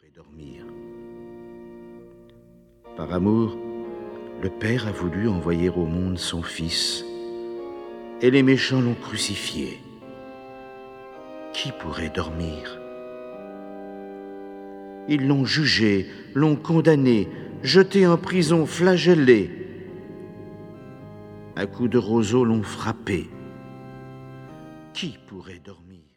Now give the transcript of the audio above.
pourrait dormir? Par amour, le Père a voulu envoyer au monde son Fils, et les méchants l'ont crucifié. Qui pourrait dormir? Ils l'ont jugé, l'ont condamné, jeté en prison, flagellé. À coups de roseau l'ont frappé. Qui pourrait dormir?